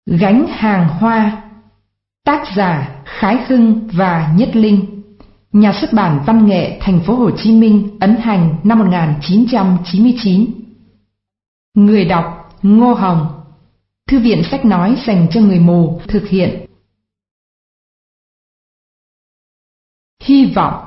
Gánh hàng hoa. Tác giả Khái Hưng và Nhất Linh. Nhà xuất bản Văn nghệ Thành phố Hồ Chí Minh ấn hành năm 1999. Người đọc Ngô Hồng. Thư viện sách nói dành cho người mù thực hiện. Hy vọng.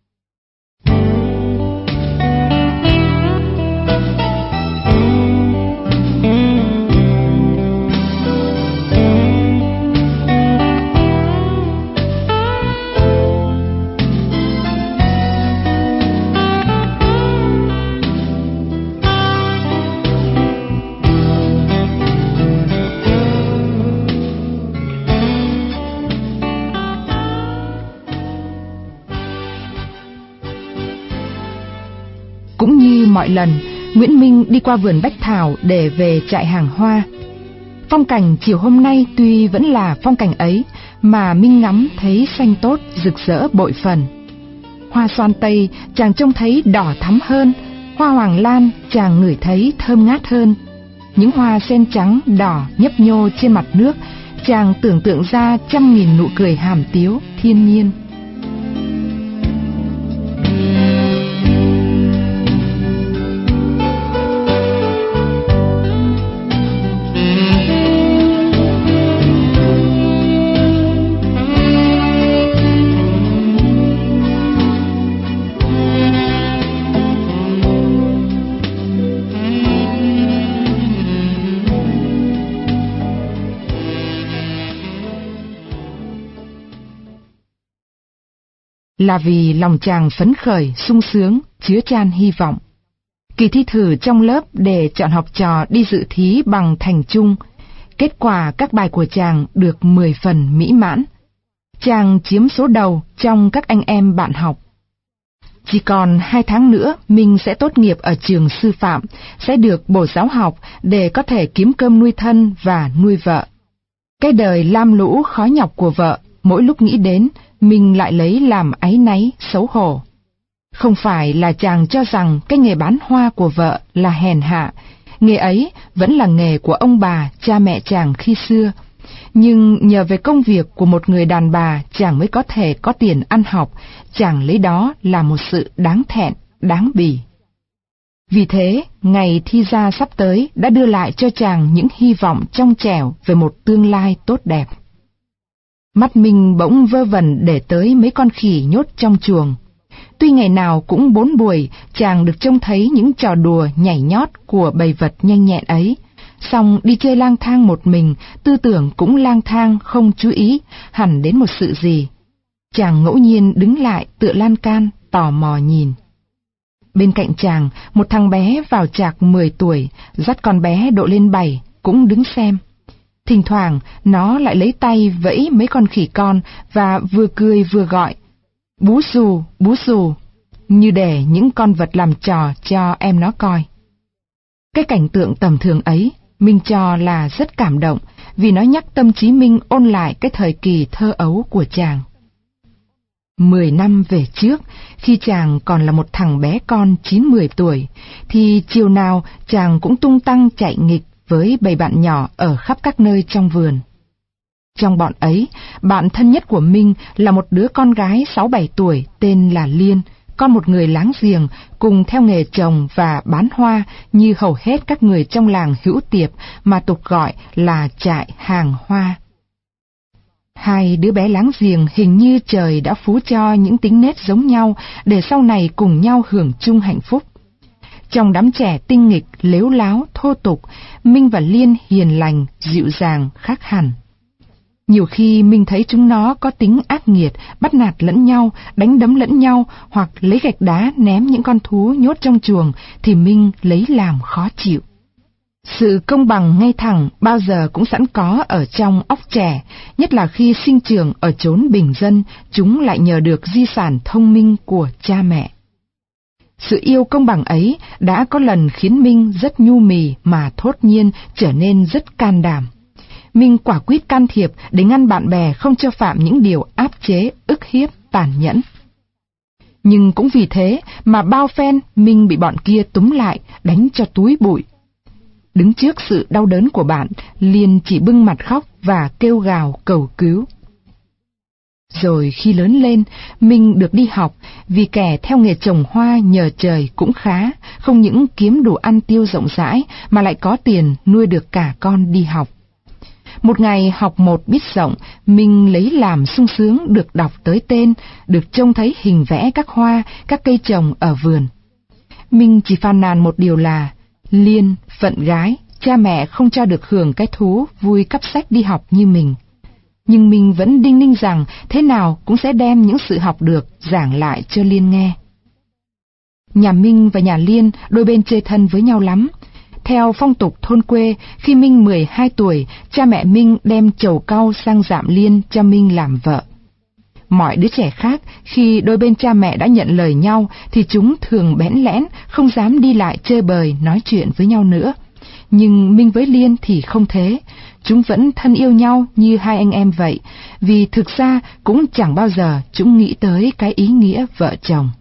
Cũng như mọi lần, Nguyễn Minh đi qua vườn bách thảo để về trại hàng hoa. Phong cảnh chiều hôm nay tuy vẫn là phong cảnh ấy, mà Minh ngắm thấy xanh tốt, rực rỡ bội phần. Hoa xoan tây chàng trông thấy đỏ thắm hơn, hoa hoàng lan chàng ngửi thấy thơm ngát hơn. Những hoa sen trắng đỏ nhấp nhô trên mặt nước, chàng tưởng tượng ra trăm nghìn nụ cười hàm tiếu thiên nhiên. Là vì lòng chàng phấn khởi, sung sướng, chứa chan hy vọng. Kỳ thi thử trong lớp để chọn học trò đi dự thí bằng thành chung. Kết quả các bài của chàng được 10 phần mỹ mãn. Chàng chiếm số đầu trong các anh em bạn học. Chỉ còn 2 tháng nữa Minh sẽ tốt nghiệp ở trường sư phạm, sẽ được bổ giáo học để có thể kiếm cơm nuôi thân và nuôi vợ. Cái đời lam lũ khó nhọc của vợ, mỗi lúc nghĩ đến, mình lại lấy làm áy náy, xấu hổ. Không phải là chàng cho rằng cái nghề bán hoa của vợ là hèn hạ, nghề ấy vẫn là nghề của ông bà, cha mẹ chàng khi xưa. Nhưng nhờ về công việc của một người đàn bà chàng mới có thể có tiền ăn học, chàng lấy đó là một sự đáng thẹn, đáng bỉ. Vì thế, ngày thi ra sắp tới đã đưa lại cho chàng những hy vọng trong trẻo về một tương lai tốt đẹp. Mắt Minh bỗng vơ vẩn để tới mấy con khỉ nhốt trong chuồng. Tuy ngày nào cũng 4 buổi, chàng được trông thấy những trò đùa nhảy nhót của bầy vật nhanh nhẹn ấy. Song đi chơi lang thang một mình, tư tưởng cũng lang thang không chú ý hẳn đến một sự gì. Chàng ngẫu nhiên đứng lại tựa lan can, tò mò nhìn. Bên cạnh chàng, một thằng bé vào chạc 10 tuổi, dắt con bé độ lên 7, cũng đứng xem. Thỉnh thoảng, nó lại lấy tay vẫy mấy con khỉ con và vừa cười vừa gọi, bú xù, như để những con vật làm trò cho em nó coi. Cái cảnh tượng tầm thường ấy, Minh cho là rất cảm động, vì nó nhắc tâm trí Minh ôn lại cái thời kỳ thơ ấu của chàng. 10 năm về trước, khi chàng còn là một thằng bé con 9-10 tuổi, thì chiều nào chàng cũng tung tăng chạy nghịch với bầy bạn nhỏ ở khắp các nơi trong vườn. Trong bọn ấy, bạn thân nhất của Minh là một đứa con gái 6-7 tuổi tên là Liên, con một người láng giềng, cùng theo nghề trồng và bán hoa như hầu hết các người trong làng Hữu Tiệp mà tục gọi là trại hàng hoa. Hai đứa bé láng giềng hình như trời đã phú cho những tính nết giống nhau để sau này cùng nhau hưởng chung hạnh phúc. Trong đám trẻ tinh nghịch, lếu láo, thô tục, Minh và Liên hiền lành, dịu dàng, khác hẳn. Nhiều khi Minh thấy chúng nó có tính ác nghiệt, bắt nạt lẫn nhau, đánh đấm lẫn nhau, hoặc lấy gạch đá ném những con thú nhốt trong chuồng, thì Minh lấy làm khó chịu. Sự công bằng ngay thẳng bao giờ cũng sẵn có ở trong óc trẻ, nhất là khi sinh trưởng ở chốn bình dân, chúng lại nhờ được di sản thông minh của cha mẹ. Sự yêu công bằng ấy đã có lần khiến Minh rất nhu mì mà thốt nhiên trở nên rất can đảm. Minh quả quyết can thiệp để ngăn bạn bè không cho phạm những điều áp chế, ức hiếp, tàn nhẫn. Nhưng cũng vì thế mà bao phen Minh bị bọn kia túm lại, đánh cho túi bụi. Đứng trước sự đau đớn của bạn, Liên chỉ bưng mặt khóc và kêu gào cầu cứu. Rồi khi lớn lên, Minh được đi học, vì kẻ theo nghề trồng hoa nhờ trời cũng khá, không những kiếm đủ ăn tiêu rộng rãi mà lại có tiền nuôi được cả con đi học. Một ngày học một biết rộng, Minh lấy làm sung sướng được đọc tới tên, được trông thấy hình vẽ các hoa, các cây trồng ở vườn. Minh chỉ phàn nàn một điều là, Liên, phận gái, cha mẹ không cho được hưởng cái thú vui cắp sách đi học như mình. Nhưng mình vẫn đinh ninh rằng thế nào cũng sẽ đem những sự học được giảng lại cho Liên nghe. Nhà Minh và nhà Liên đôi bên chơi thân với nhau lắm. Theo phong tục thôn quê, khi Minh 12 tuổi, cha mẹ Minh đem trầu cau sang dạm Liên cho Minh làm vợ. Mọi đứa trẻ khác, khi đôi bên cha mẹ đã nhận lời nhau, thì chúng thường bẽn lẽn, không dám đi lại chơi bời, nói chuyện với nhau nữa. Nhưng Minh với Liên thì không thế. Chúng vẫn thân yêu nhau như hai anh em vậy, vì thực ra cũng chẳng bao giờ chúng nghĩ tới cái ý nghĩa vợ chồng.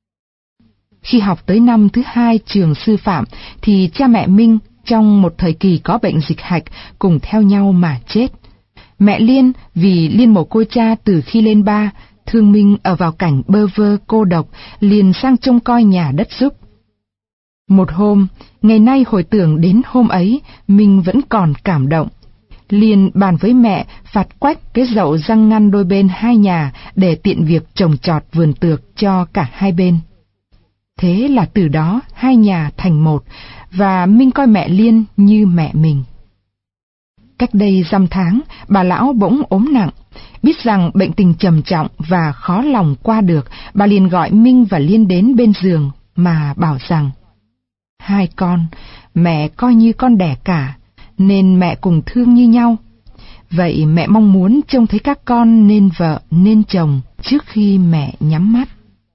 Khi học tới năm thứ 2 trường sư phạm, thì cha mẹ Minh trong một thời kỳ có bệnh dịch hạch cùng theo nhau mà chết. Mẹ Liên vì Liên mồ côi cha từ khi lên 3, thương Minh ở vào cảnh bơ vơ cô độc, liền sang trông coi nhà đất giúp. Một hôm, ngày nay hồi tưởng đến hôm ấy, Minh vẫn còn cảm động. Liên bàn với mẹ phạt quách cái dậu răng ngăn đôi bên hai nhà để tiện việc trồng trọt vườn tược cho cả hai bên. Thế là từ đó hai nhà thành một, và Minh coi mẹ Liên như mẹ mình. Cách đây dăm tháng, bà lão bỗng ốm nặng. Biết rằng bệnh tình trầm trọng và khó lòng qua được, bà liền gọi Minh và Liên đến bên giường mà bảo rằng: Hai con, mẹ coi như con đẻ cả, nên mẹ cùng thương như nhau. Vậy mẹ mong muốn trông thấy các con nên vợ nên chồng trước khi mẹ nhắm mắt.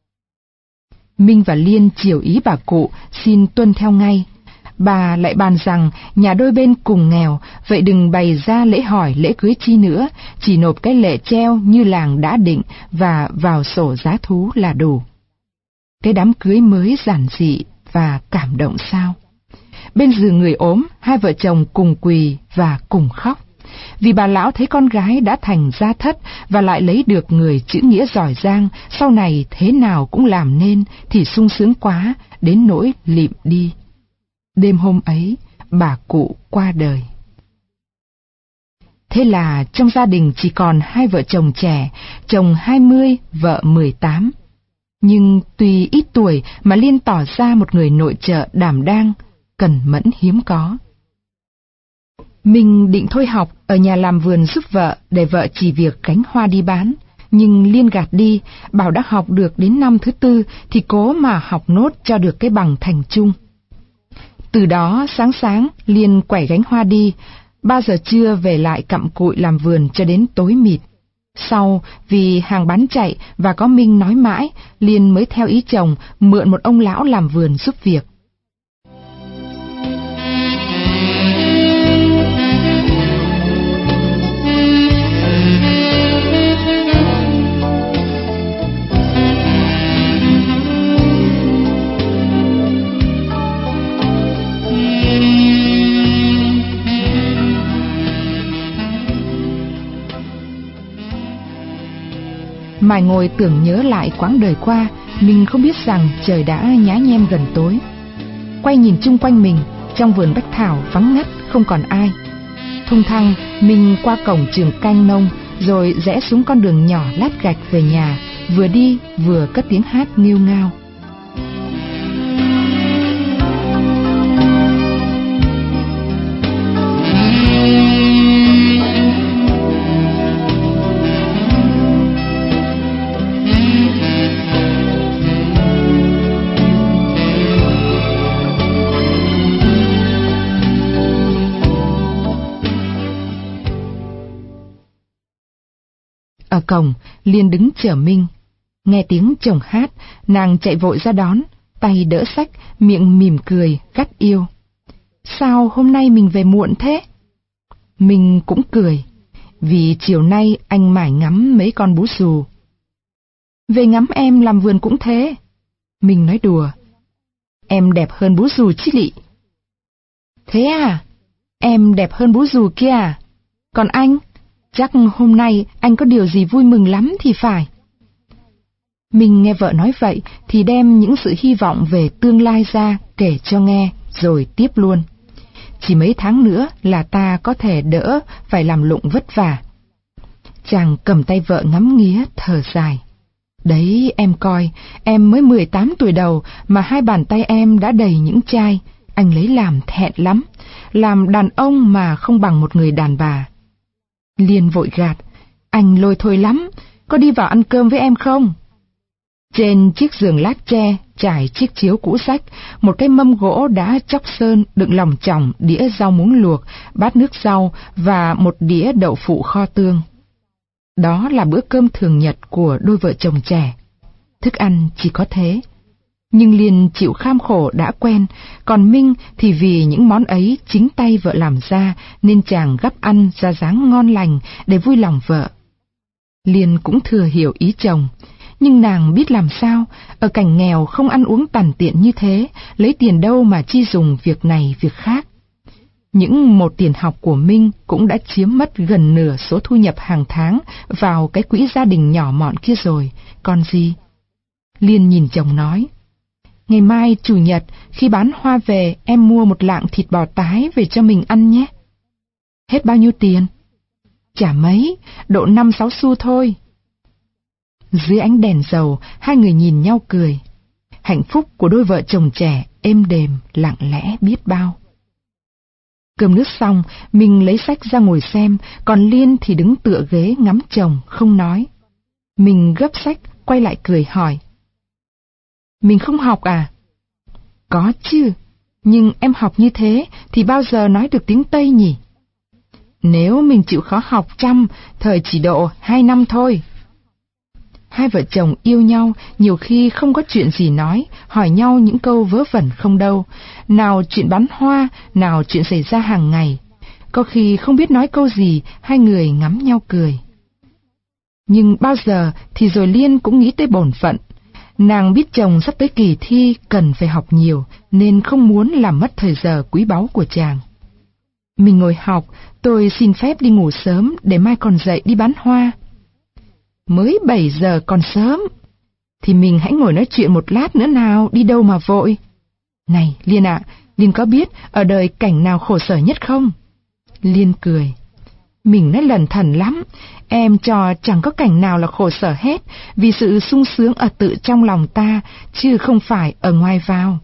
Minh và Liên chiều ý bà cụ, xin tuân theo ngay. Bà lại bàn rằng nhà đôi bên cùng nghèo, vậy đừng bày ra lễ hỏi lễ cưới chi nữa, chỉ nộp cái lệ treo như làng đã định và vào sổ giá thú là đủ. Cái đám cưới mới giản dị và cảm động sao. Bên giường người ốm, hai vợ chồng cùng quỳ và cùng khóc. Vì bà lão thấy con gái đã thành gia thất và lại lấy được người chữ nghĩa giỏi giang, sau này thế nào cũng làm nên, thì sung sướng quá, đến nỗi lịm đi. Đêm hôm ấy, bà cụ qua đời. Thế là trong gia đình chỉ còn hai vợ chồng trẻ, chồng 20, vợ 18. Nhưng tuy ít tuổi mà Liên tỏ ra một người nội trợ đảm đang, cẩn mẫn hiếm có. Mình định thôi học ở nhà làm vườn giúp vợ để vợ chỉ việc gánh hoa đi bán, nhưng Liên gạt đi, bảo đã học được đến năm thứ 4 thì cố mà học nốt cho được cái bằng thành trung. Từ đó sáng sáng Liên quẩy gánh hoa đi, 3 giờ trưa về lại cặm cụi làm vườn cho đến tối mịt. Sau, vì hàng bán chạy và có Minh nói mãi, Liên mới theo ý chồng mượn một ông lão làm vườn giúp việc. Mải ngồi tưởng nhớ lại quãng đời qua, mình không biết rằng trời đã nhá nhem gần tối. Quay nhìn chung quanh mình, trong vườn bách thảo vắng ngắt không còn ai. Thung thăng, mình qua cổng trường canh nông, rồi rẽ xuống con đường nhỏ lát gạch về nhà, vừa đi vừa cất tiếng hát nghêu ngao. Ở cổng, Liên đứng chờ Minh. Nghe tiếng chồng hát, nàng chạy vội ra đón, tay đỡ xách, miệng mỉm cười, gắt yêu. Sao hôm nay mình về muộn thế? Minh cũng cười, vì chiều nay anh mải ngắm mấy con bú xù. Về ngắm em làm vườn cũng thế. Minh nói đùa. Em đẹp hơn bú xù chứ lị. Thế à? Em đẹp hơn bố dù kia à? Còn anh? Chắc hôm nay anh có điều gì vui mừng lắm thì phải. Mình nghe vợ nói vậy thì đem những sự hy vọng về tương lai ra kể cho nghe, rồi tiếp luôn. Chỉ mấy tháng nữa là ta có thể đỡ phải làm lụng vất vả. Chàng cầm tay vợ ngắm nghía thở dài. Đấy em coi, em mới 18 tuổi đầu mà hai bàn tay em đã đầy những chai, anh lấy làm thẹn lắm. Làm đàn ông mà không bằng một người đàn bà. Liên vội gạt, anh lôi thôi lắm, có đi vào ăn cơm với em không? Trên chiếc giường lát tre trải chiếc chiếu cũ rách, một cái mâm gỗ đã chóc sơn đựng lòng chỏng, đĩa rau muống luộc, bát nước rau và một đĩa đậu phụ kho tương. Đó là bữa cơm thường nhật của đôi vợ chồng trẻ. Thức ăn chỉ có thế. Nhưng Liên chịu kham khổ đã quen, còn Minh thì vì những món ấy chính tay vợ làm ra nên chàng gắp ăn ra dáng ngon lành để vui lòng vợ. Liên cũng thừa hiểu ý chồng, nhưng nàng biết làm sao, ở cảnh nghèo không ăn uống tằn tiện như thế, lấy tiền đâu mà chi dùng việc này việc khác. Những một tiền học của Minh cũng đã chiếm mất gần nửa số thu nhập hàng tháng vào cái quỹ gia đình nhỏ mọn kia rồi, còn gì? Liên nhìn chồng nói, ngày mai chủ nhật khi bán hoa về em mua một lạng thịt bò tái về cho mình ăn nhé. Hết bao nhiêu tiền? Chả mấy, độ 5-6 xu thôi. Dưới ánh đèn dầu, hai người nhìn nhau cười. Hạnh phúc của đôi vợ chồng trẻ êm đềm, lặng lẽ biết bao. Cơm nước xong, mình lấy sách ra ngồi xem, còn Liên thì đứng tựa ghế ngắm chồng, không nói. Mình gấp sách, quay lại cười hỏi. Mình không học à? Có chứ, nhưng em học như thế thì bao giờ nói được tiếng Tây nhỉ? Nếu mình chịu khó học chăm, thời chỉ độ 2 năm thôi. Hai vợ chồng yêu nhau, nhiều khi không có chuyện gì nói, hỏi nhau những câu vớ vẩn không đâu. Nào chuyện bán hoa, nào chuyện xảy ra hàng ngày. Có khi không biết nói câu gì, hai người ngắm nhau cười. Nhưng bao giờ thì rồi Liên cũng nghĩ tới bổn phận. Nàng biết chồng sắp tới kỳ thi cần phải học nhiều, nên không muốn làm mất thời giờ quý báu của chàng. Mình ngồi học, tôi xin phép đi ngủ sớm để mai còn dậy đi bán hoa. Mới 7 giờ còn sớm. Thì mình hãy ngồi nói chuyện một lát nữa nào, đi đâu mà vội. Này Liên ạ, Liên có biết ở đời cảnh nào khổ sở nhất không? Liên cười. Mình nói lẩn thẩn lắm, em cho chẳng có cảnh nào là khổ sở hết, vì sự sung sướng ở tự trong lòng ta, chứ không phải ở ngoài vào.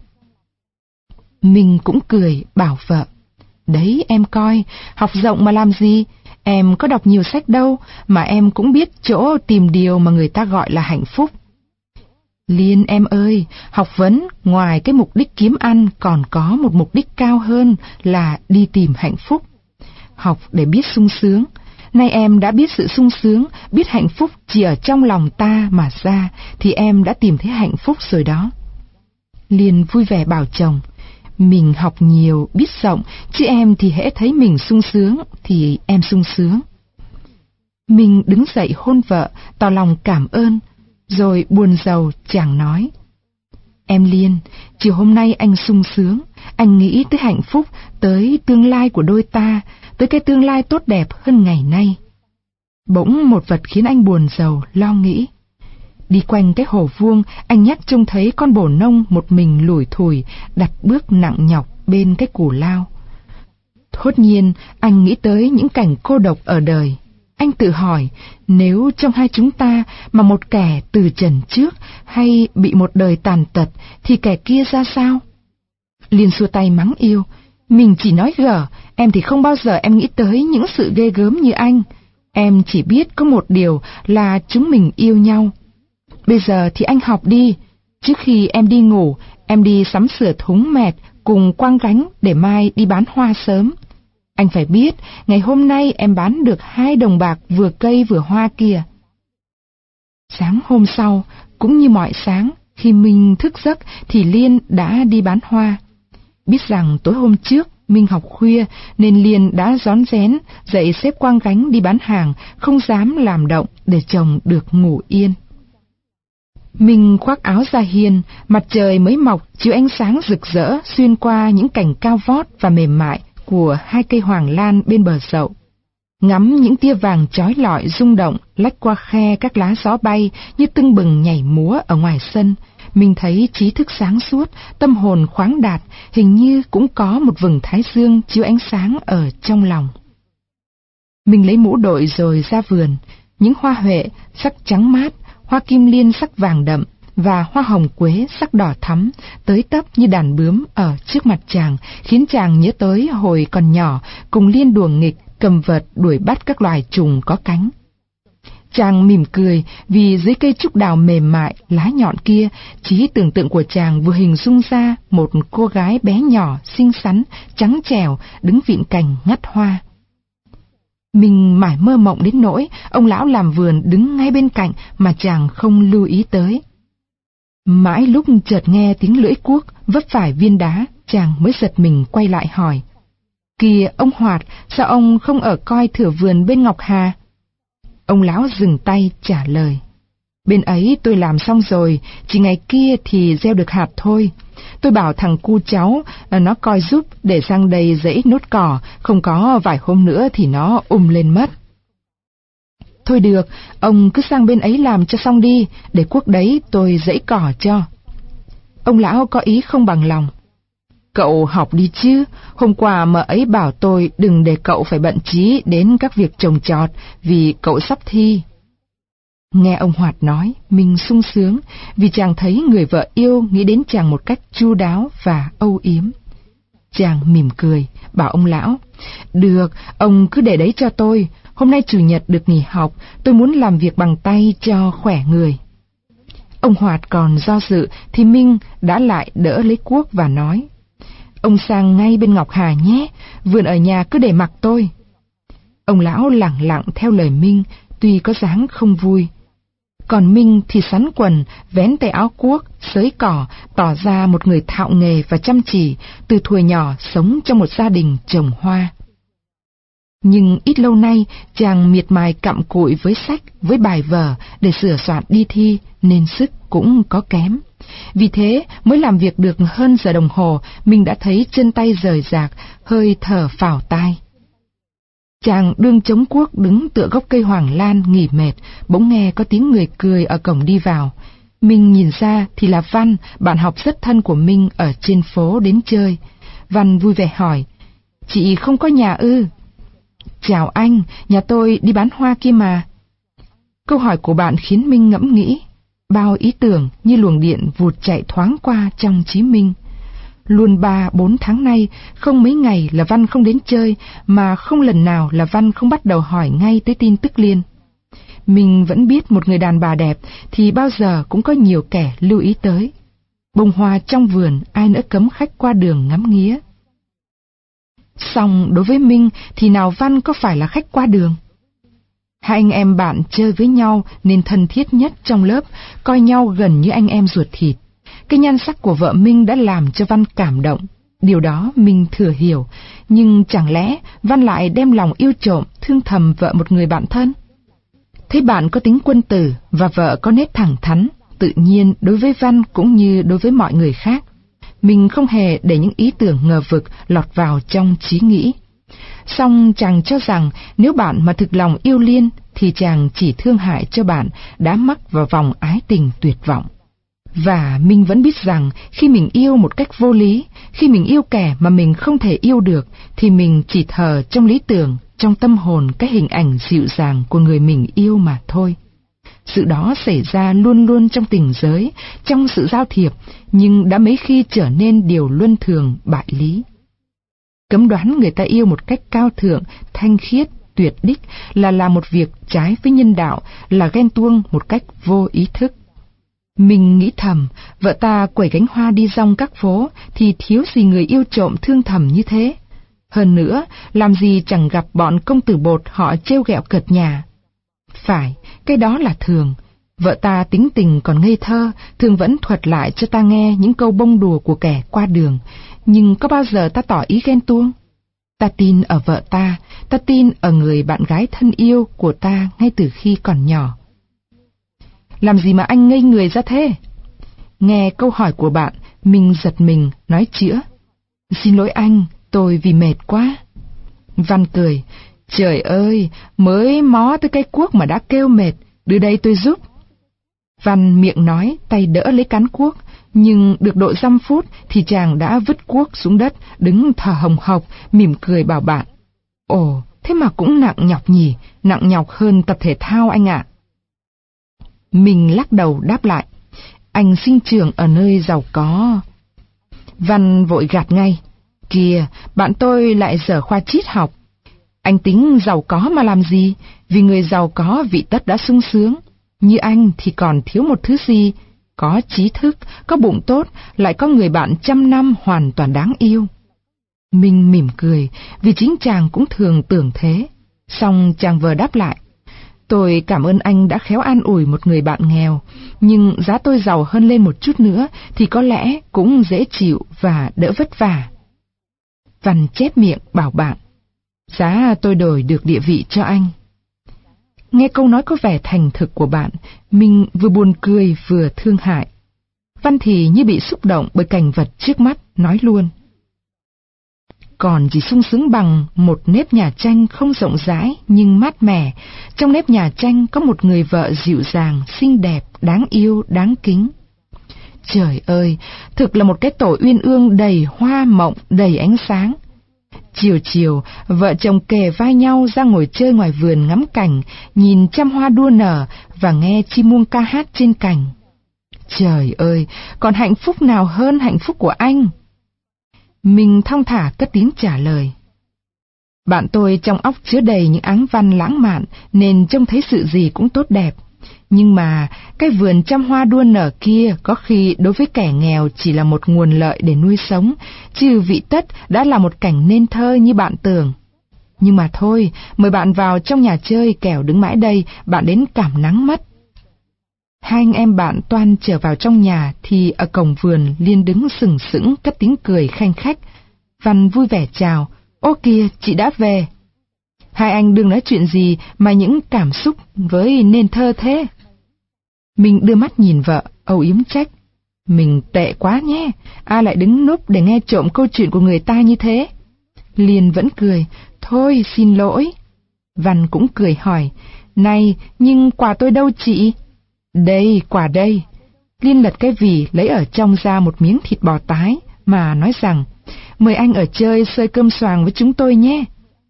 Mình cũng cười, bảo vợ. Đấy em coi, học rộng mà làm gì, em có đọc nhiều sách đâu, mà em cũng biết chỗ tìm điều mà người ta gọi là hạnh phúc. Liên em ơi, học vấn ngoài cái mục đích kiếm ăn còn có một mục đích cao hơn là đi tìm hạnh phúc. Học để biết sung sướng. Nay em đã biết sự sung sướng, biết hạnh phúc chỉ ở trong lòng ta mà ra, thì em đã tìm thấy hạnh phúc rồi đó. Liên vui vẻ bảo chồng, mình học nhiều, biết rộng, chứ em thì hễ thấy mình sung sướng, thì em sung sướng. Mình đứng dậy hôn vợ, tỏ lòng cảm ơn, rồi buồn rầu chàng nói. Em Liên, chiều hôm nay anh sung sướng, anh nghĩ tới hạnh phúc, tới tương lai của đôi ta, tới cái tương lai tốt đẹp hơn ngày nay. Bỗng một vật khiến anh buồn rầu, lo nghĩ. Đi quanh cái hồ vuông, anh nhắc trông thấy con bồ nông một mình lủi thủi, đặt bước nặng nhọc bên cái củ lao. Thốt nhiên, anh nghĩ tới những cảnh cô độc ở đời. Anh tự hỏi, nếu trong hai chúng ta mà một kẻ từ trần trước hay bị một đời tàn tật, thì kẻ kia ra sao? Liên xua tay mắng yêu, mình chỉ nói gở, em thì không bao giờ em nghĩ tới những sự ghê gớm như anh. Em chỉ biết có một điều là chúng mình yêu nhau. Bây giờ thì anh học đi, trước khi em đi ngủ, em đi sắm sửa thúng mẹt cùng quăng gánh để mai đi bán hoa sớm. Anh phải biết, ngày hôm nay em bán được 2 đồng bạc vừa cây vừa hoa kìa. Sáng hôm sau, cũng như mọi sáng, khi Minh thức giấc thì Liên đã đi bán hoa. Biết rằng tối hôm trước Minh học khuya nên Liên đã rón rén dậy xếp quang gánh đi bán hàng, không dám làm động để chồng được ngủ yên. Minh khoác áo ra hiên, mặt trời mới mọc chiếu ánh sáng rực rỡ xuyên qua những cành cao vót và mềm mại của hai cây hoàng lan bên bờ dậu. Ngắm những tia vàng chói lọi rung động lách qua khe các lá gió bay như tưng bừng nhảy múa ở ngoài sân, mình thấy trí thức sáng suốt, tâm hồn khoáng đạt, hình như cũng có một vầng thái dương chiếu ánh sáng ở trong lòng. Mình lấy mũ đội rồi ra vườn, những hoa huệ sắc trắng mát, hoa kim liên sắc vàng đậm và hoa hồng quế sắc đỏ thắm tới tấp như đàn bướm ở trước mặt chàng, khiến chàng nhớ tới hồi còn nhỏ cùng Liên đùa nghịch cầm vợt đuổi bắt các loài trùng có cánh. Chàng mỉm cười vì dưới cây trúc đào mềm mại, lá nhọn kia, trí tưởng tượng của chàng vừa hình dung ra một cô gái bé nhỏ, xinh xắn, trắng trẻo, đứng vịn cành ngắt hoa. Mình mải mơ mộng đến nỗi ông lão làm vườn đứng ngay bên cạnh mà chàng không lưu ý tới. Mãi lúc chợt nghe tiếng lưỡi cuốc vấp phải viên đá, chàng mới giật mình quay lại hỏi: "Kìa ông Hoạt, sao ông không ở coi thửa vườn bên Ngọc Hà?" Ông lão dừng tay trả lời: "Bên ấy tôi làm xong rồi, chỉ ngày kia thì gieo được hạt thôi. Tôi bảo thằng cu cháu nó coi giúp để sang đây dẫy nốt cỏ, không có vài hôm nữa thì nó lên mất." "Thôi được, ông cứ sang bên ấy làm cho xong đi, để cuốc đấy tôi dẫy cỏ cho." Ông lão có ý không bằng lòng: "Cậu học đi chứ, hôm qua mợ ấy bảo tôi đừng để cậu phải bận trí đến các việc trồng trọt vì cậu sắp thi." Nghe ông Hoạt nói, mình sung sướng vì chàng thấy người vợ yêu nghĩ đến chàng một cách chu đáo và âu yếm. Chàng mỉm cười, bảo ông lão: "Được, ông cứ để đấy cho tôi. Hôm nay chủ nhật được nghỉ học, tôi muốn làm việc bằng tay cho khỏe người." Ông Hoạt còn do dự thì Minh đã lại đỡ lấy cuốc và nói: "Ông sang ngay bên Ngọc Hà nhé, vườn ở nhà cứ để mặc tôi." Ông lão lẳng lặng theo lời Minh, tuy có dáng không vui. Còn Minh thì sắn quần, vén tay áo cuốc, xới cỏ, tỏ ra một người thạo nghề và chăm chỉ, từ thuở nhỏ sống trong một gia đình trồng hoa. Nhưng ít lâu nay, chàng miệt mài cặm cụi với sách, với bài vở để sửa soạn đi thi, nên sức cũng có kém. Vì thế, mới làm việc được hơn giờ đồng hồ, mình đã thấy chân tay rời rạc, hơi thở phào tai. Chàng đương chống cuốc đứng tựa gốc cây hoàng lan nghỉ mệt, bỗng nghe có tiếng người cười ở cổng đi vào. Mình nhìn ra thì là Văn, bạn học rất thân của Minh ở trên phố đến chơi. Văn vui vẻ hỏi: "Chị không có nhà ư?" "Chào anh, nhà tôi đi bán hoa kia mà." Câu hỏi của bạn khiến Minh ngẫm nghĩ. Bao ý tưởng như luồng điện vụt chạy thoáng qua trong trí Minh. Luôn 3-4 tháng nay, không mấy ngày là Văn không đến chơi, mà không lần nào là Văn không bắt đầu hỏi ngay tới tin tức Liên. Mình vẫn biết một người đàn bà đẹp thì bao giờ cũng có nhiều kẻ lưu ý tới. Bông hoa trong vườn ai nỡ cấm khách qua đường ngắm nghía. Song đối với Minh thì nào Văn có phải là khách qua đường? Hai anh em bạn chơi với nhau nên thân thiết nhất trong lớp, coi nhau gần như anh em ruột thịt. Cái nhan sắc của vợ Minh đã làm cho Văn cảm động. Điều đó Minh thừa hiểu, nhưng chẳng lẽ Văn lại đem lòng yêu trộm, thương thầm vợ một người bạn thân? Thấy bạn có tính quân tử và vợ có nét thẳng thắn, tự nhiên đối với Văn cũng như đối với mọi người khác, mình không hề để những ý tưởng ngờ vực lọt vào trong trí nghĩ. Song chàng cho rằng nếu bạn mà thực lòng yêu Liên thì chàng chỉ thương hại cho bạn đã mắc vào vòng ái tình tuyệt vọng. Và Minh vẫn biết rằng khi mình yêu một cách vô lý, khi mình yêu kẻ mà mình không thể yêu được, thì mình chỉ thờ trong lý tưởng, trong tâm hồn cái hình ảnh dịu dàng của người mình yêu mà thôi. Sự đó xảy ra luôn luôn trong tình giới, trong sự giao thiệp, nhưng đã mấy khi trở nên điều luân thường, bại lý. Cấm đoán người ta yêu một cách cao thượng, thanh khiết, tuyệt đích là làm một việc trái với nhân đạo, là ghen tuông một cách vô ý thức. Mình nghĩ thầm, vợ ta quẩy cánh hoa đi dong các phố thì thiếu gì người yêu trộm thương thầm như thế. Hơn nữa, làm gì chẳng gặp bọn công tử bột họ trêu ghẹo cợt nhà. Phải, cái đó là thường. Vợ ta tính tình còn ngây thơ, thường vẫn thuật lại cho ta nghe những câu bông đùa của kẻ qua đường, nhưng có bao giờ ta tỏ ý ghen tuông? Ta tin ở vợ ta tin ở người bạn gái thân yêu của ta ngay từ khi còn nhỏ. làm gì mà anh ngây người ra thế? Nghe câu hỏi của bạn, mình giật mình, nói chữa. Xin lỗi anh, tôi vì mệt quá. Văn cười. Trời ơi, mới mó tới cái cuốc mà đã kêu mệt, đưa đây tôi giúp. Văn miệng nói, tay đỡ lấy cán cuốc, nhưng được độ 5 phút thì chàng đã vứt cuốc xuống đất, đứng thở hồng hộc, mỉm cười bảo bạn. Ồ, thế mà cũng nặng nhọc nhỉ, nặng nhọc hơn tập thể thao anh ạ. Mình lắc đầu đáp lại. Anh sinh trưởng ở nơi giàu có. Văn vội gạt ngay. Kìa, bạn tôi lại dở khoa triết học. Anh tính giàu có mà làm gì? Vì người giàu có vị tất đã sung sướng. Như anh thì còn thiếu một thứ gì? Có trí thức, có bụng tốt, lại có người bạn 100 năm hoàn toàn đáng yêu. Mình mỉm cười, vì chính chàng cũng thường tưởng thế. Xong chàng vừa đáp lại. Tôi cảm ơn anh đã khéo an ủi một người bạn nghèo, nhưng giá tôi giàu hơn lên một chút nữa thì có lẽ cũng dễ chịu và đỡ vất vả. Văn chép miệng bảo bạn. Giá tôi đổi được địa vị cho anh. Nghe câu nói có vẻ thành thực của bạn, mình vừa buồn cười vừa thương hại. Văn thì như bị xúc động bởi cảnh vật trước mắt, nói luôn. Còn chỉ sung sướng bằng một nếp nhà tranh không rộng rãi nhưng mát mẻ. Trong nếp nhà tranh có một người vợ dịu dàng, xinh đẹp, đáng yêu, đáng kính. Trời ơi, thực là một cái tổ uyên ương đầy hoa mộng, đầy ánh sáng. Chiều chiều, vợ chồng kề vai nhau ra ngồi chơi ngoài vườn ngắm cảnh, nhìn trăm hoa đua nở và nghe chim muông ca hát trên cành. Trời ơi, còn hạnh phúc nào hơn hạnh phúc của anh? Mình thong thả cất tiếng trả lời. Bạn tôi trong óc chứa đầy những áng văn lãng mạn nên trông thấy sự gì cũng tốt đẹp. Nhưng mà cái vườn trăm hoa đua nở kia có khi đối với kẻ nghèo chỉ là một nguồn lợi để nuôi sống, chứ vị tất đã là một cảnh nên thơ như bạn tưởng. Nhưng mà thôi, mời bạn vào trong nhà chơi, kẻo đứng mãi đây, bạn đến cảm nắng mất. Hai anh em bạn toan trở vào trong nhà thì ở cổng vườn Liên đứng sừng sững cất tiếng cười khanh khách. Văn vui vẻ chào. Ô kìa, chị đã về. Hai anh đừng nói chuyện gì mà những cảm xúc với nên thơ thế. Mình đưa mắt nhìn vợ, âu yếm trách. Mình tệ quá nhé, ai lại đứng núp để nghe trộm câu chuyện của người ta như thế? Liên vẫn cười. Thôi, xin lỗi. Văn cũng cười hỏi. Này, nhưng quà tôi đâu chị? Đây, quà đây. Liên lật cái vỉ lấy ở trong ra một miếng thịt bò tái mà nói rằng, mời anh ở chơi xơi cơm xoàng với chúng tôi nhé.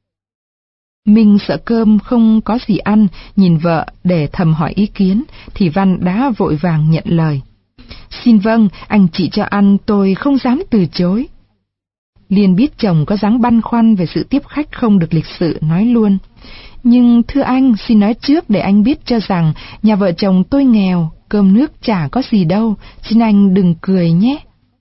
Mình sợ cơm không có gì ăn, nhìn vợ để thầm hỏi ý kiến, thì Văn đã vội vàng nhận lời. Xin vâng, anh chị cho ăn tôi không dám từ chối. Liên biết chồng có dáng băn khoăn về sự tiếp khách không được lịch sự, nói luôn. Nhưng thưa anh, xin nói trước để anh biết cho rằng nhà vợ chồng tôi nghèo, cơm nước chả có gì đâu, xin anh đừng cười nhé.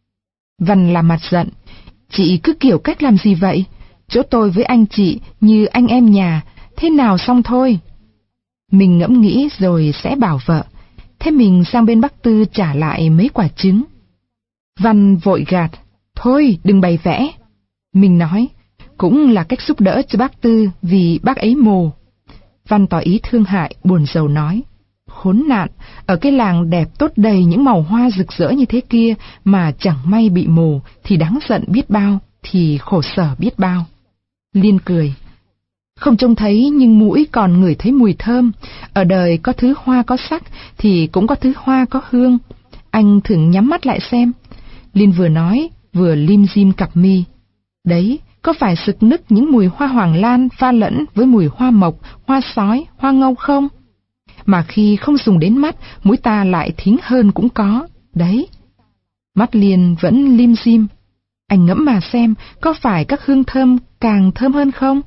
Văn làm mặt giận. Chị cứ kiểu cách làm gì vậy? Chỗ tôi với anh chị như anh em nhà, thế nào xong thôi. Mình ngẫm nghĩ rồi sẽ bảo vợ. Thế mình sang bên bác Tư trả lại mấy quả trứng. Văn vội gạt. Thôi đừng bày vẽ. Mình nói. Cũng là cách giúp đỡ cho bác Tư vì bác ấy mù. Văn tỏ ý thương hại, buồn rầu nói. Khốn nạn, ở cái làng đẹp tốt đầy những màu hoa rực rỡ như thế kia mà chẳng may bị mù thì đáng giận biết bao, thì khổ sở biết bao. Liên cười. Không trông thấy nhưng mũi còn ngửi thấy mùi thơm. Ở đời có thứ hoa có sắc thì cũng có thứ hoa có hương. Anh thử nhắm mắt lại xem. Liên vừa nói vừa lim dim cặp mi. Đấy, có phải sực nức những mùi hoa hoàng lan pha lẫn với mùi hoa mộc, hoa sói, hoa ngâu không? Mà khi không dùng đến mắt, mũi ta lại thính hơn cũng có. Đấy. Mắt Liên vẫn lim dim. Anh ngẫm mà xem, có phải các hương thơm càng thơm hơn không?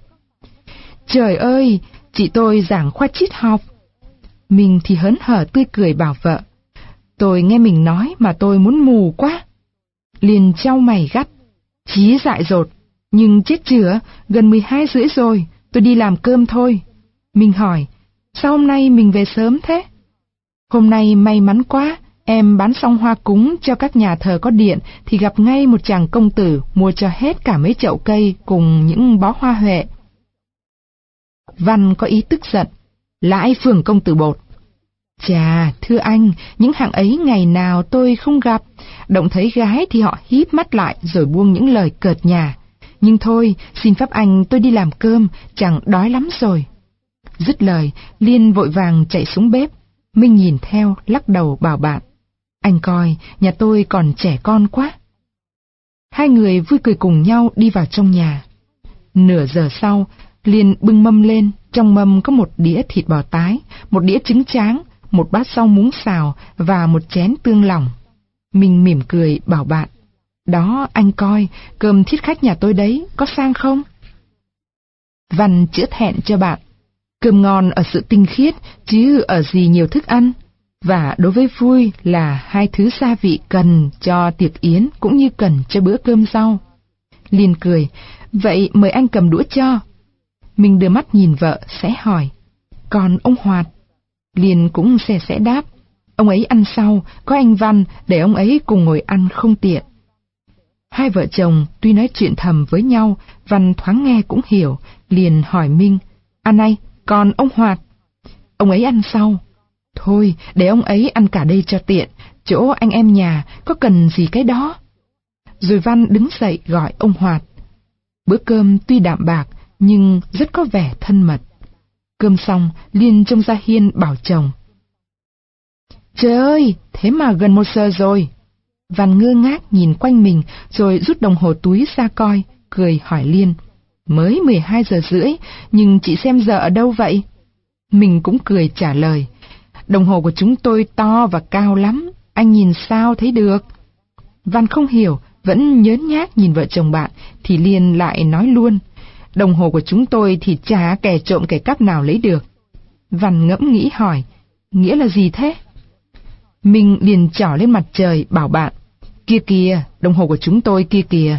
Trời ơi, chị tôi giảng khoa triết học. Mình thì hớn hở tươi cười bảo vợ. Tôi nghe mình nói mà tôi muốn mù quá. Liên chau mày gắt. Chí dại dột. Nhưng chết chửa, gần 12 rưỡi rồi, tôi đi làm cơm thôi. Mình hỏi, sao hôm nay mình về sớm thế? Hôm nay may mắn quá, em bán xong hoa cúng cho các nhà thờ có điện thì gặp ngay một chàng công tử mua cho hết cả mấy chậu cây cùng những bó hoa huệ. Văn có ý tức giận, lãi phường công tử bột. Chà, thưa anh, những hạng ấy ngày nào tôi không gặp. Động thấy gái thì họ híp mắt lại rồi buông những lời cợt nhả. Nhưng thôi, xin phép anh tôi đi làm cơm, chẳng đói lắm rồi. Dứt lời, Liên vội vàng chạy xuống bếp. Minh nhìn theo, lắc đầu bảo bạn. Anh coi, nhà tôi còn trẻ con quá. Hai người vui cười cùng nhau đi vào trong nhà. Nửa giờ sau, Liên bưng mâm lên, trong mâm có một đĩa thịt bò tái, một đĩa trứng tráng, một bát rau muống xào và một chén tương lòng. Mình mỉm cười bảo bạn, đó anh coi, cơm thiết khách nhà tôi đấy, có sang không? Văn chữa thẹn cho bạn, cơm ngon ở sự tinh khiết, chứ ở gì nhiều thức ăn. Và đối với vui là hai thứ gia vị cần cho tiệc yến cũng như cần cho bữa cơm rau. Liên cười, vậy mời anh cầm đũa cho. Mình đưa mắt nhìn vợ sẽ hỏi, còn ông Hoạt? Liên cũng sẽ đáp, ông ấy ăn sau, có anh Văn để ông ấy cùng ngồi ăn không tiện. Hai vợ chồng tuy nói chuyện thầm với nhau, Văn thoáng nghe cũng hiểu, liền hỏi Minh, à này, còn ông Hoạt? Ông ấy ăn sau. Thôi, để ông ấy ăn cả đây cho tiện, chỗ anh em nhà có cần gì cái đó. Rồi Văn đứng dậy gọi ông Hoạt. Bữa cơm tuy đạm bạc, nhưng rất có vẻ thân mật. Cơm xong, Liên trông ra hiên bảo chồng. Trời ơi, thế mà gần 1 giờ rồi. Văn ngơ ngác nhìn quanh mình, rồi rút đồng hồ túi ra coi, cười hỏi Liên. Mới 12 giờ rưỡi, nhưng chị xem giờ ở đâu vậy? Mình cũng cười trả lời. Đồng hồ của chúng tôi to và cao lắm, anh nhìn sao thấy được? Văn không hiểu, vẫn nhớn nhác nhìn vợ chồng bạn, thì Liên lại nói luôn. Đồng hồ của chúng tôi thì chả kẻ trộm kẻ cắp nào lấy được. Văn ngẫm nghĩ hỏi, nghĩa là gì thế? Mình liền trỏ lên mặt trời bảo bạn, kia kìa, đồng hồ của chúng tôi kia kìa.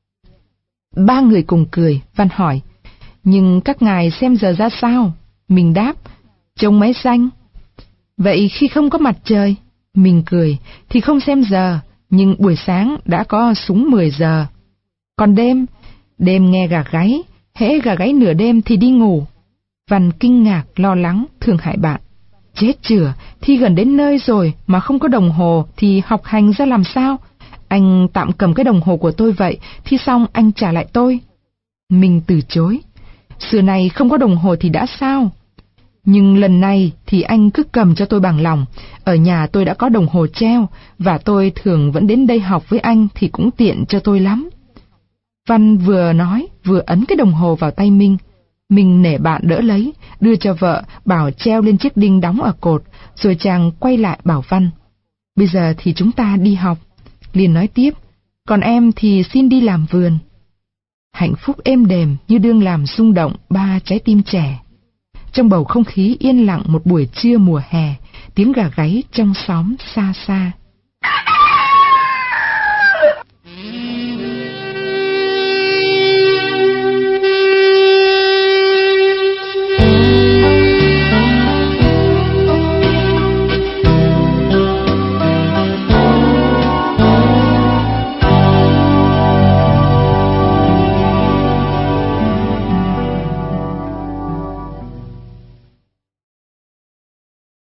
Ba người cùng cười, Văn hỏi, nhưng các ngài xem giờ ra sao? Mình đáp, trông máy xanh. Vậy khi không có mặt trời? Mình cười, thì không xem giờ, nhưng buổi sáng đã có súng 10 giờ. Còn đêm nghe gà gáy, hễ gà gáy nửa đêm thì đi ngủ. Văn kinh ngạc, lo lắng, thương hại bạn. Chết chửa, thi gần đến nơi rồi mà không có đồng hồ thì học hành ra làm sao? Anh tạm cầm cái đồng hồ của tôi vậy, thi xong anh trả lại tôi. Mình từ chối. Xưa này không có đồng hồ thì đã sao? Nhưng lần này thì anh cứ cầm cho tôi bằng lòng. Ở nhà tôi đã có đồng hồ treo, và tôi thường vẫn đến đây học với anh thì cũng tiện cho tôi lắm. Văn vừa nói vừa ấn cái đồng hồ vào tay Minh. Mình nể bạn đỡ lấy, đưa cho vợ, bảo treo lên chiếc đinh đóng ở cột, rồi chàng quay lại bảo Văn. Bây giờ thì chúng ta đi học. Liền nói tiếp, còn em thì xin đi làm vườn. Hạnh phúc êm đềm như đương làm rung động 3 trái tim trẻ. Trong bầu không khí yên lặng một buổi trưa mùa hè, tiếng gà gáy trong xóm xa xa.